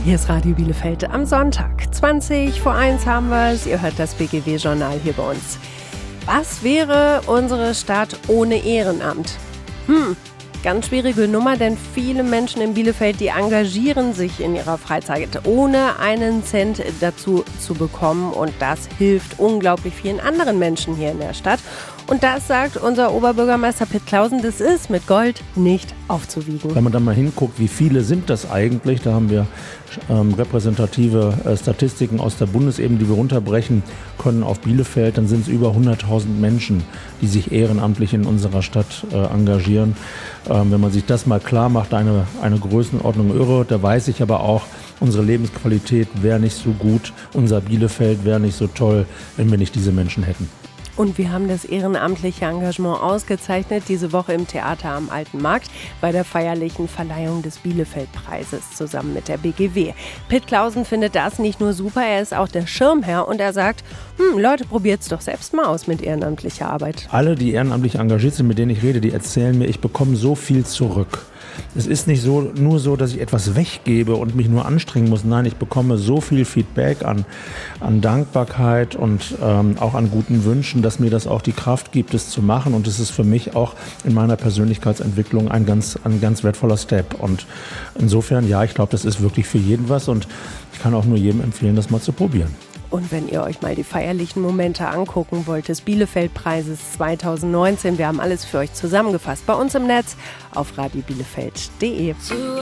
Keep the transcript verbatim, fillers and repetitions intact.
Hier ist Radio Bielefeld am Sonntag. zwanzig vor eins haben wir es. Ihr hört das B G W-Journal hier bei uns. Was wäre unsere Stadt ohne Ehrenamt? Hm, ganz schwierige Nummer, denn viele Menschen in Bielefeld, die engagieren sich in ihrer Freizeit, ohne einen Cent dazu zu bekommen. Und das hilft unglaublich vielen anderen Menschen hier in der Stadt. Und das sagt unser Oberbürgermeister Pitt Clausen, das ist mit Gold nicht aufzuwiegen. Wenn man dann mal hinguckt, wie viele sind das eigentlich, da haben wir ähm, repräsentative äh, Statistiken aus der Bundesebene, die wir runterbrechen können auf Bielefeld, dann sind es über hunderttausend Menschen, die sich ehrenamtlich in unserer Stadt äh, engagieren. Ähm, wenn man sich das mal klar macht, eine, eine Größenordnung irre, da weiß ich aber auch, unsere Lebensqualität wäre nicht so gut, unser Bielefeld wäre nicht so toll, wenn wir nicht diese Menschen hätten. Und wir haben das ehrenamtliche Engagement ausgezeichnet, diese Woche im Theater am Alten Markt bei der feierlichen Verleihung des Bielefeld-Preises zusammen mit der B G W. Pitt Clausen findet das nicht nur super, er ist auch der Schirmherr und er sagt, hm, Leute, probiert's doch selbst mal aus mit ehrenamtlicher Arbeit. Alle, die ehrenamtlich engagiert sind, mit denen ich rede, die erzählen mir, ich bekomme so viel zurück. Es ist nicht so, nur so, dass ich etwas weggebe und mich nur anstrengen muss. Nein, ich bekomme so viel Feedback an, an Dankbarkeit und ähm, auch an guten Wünschen, dass mir das auch die Kraft gibt, es zu machen. Und es ist für mich auch in meiner Persönlichkeitsentwicklung ein ganz, ein ganz wertvoller Step. Und insofern, ja, ich glaube, das ist wirklich für jeden was. Und ich kann auch nur jedem empfehlen, das mal zu probieren. Und wenn ihr euch mal die feierlichen Momente angucken wollt, des Bielefeld-Preises zwanzig neunzehn, wir haben alles für euch zusammengefasst bei uns im Netz auf radio bielefeld punkt de.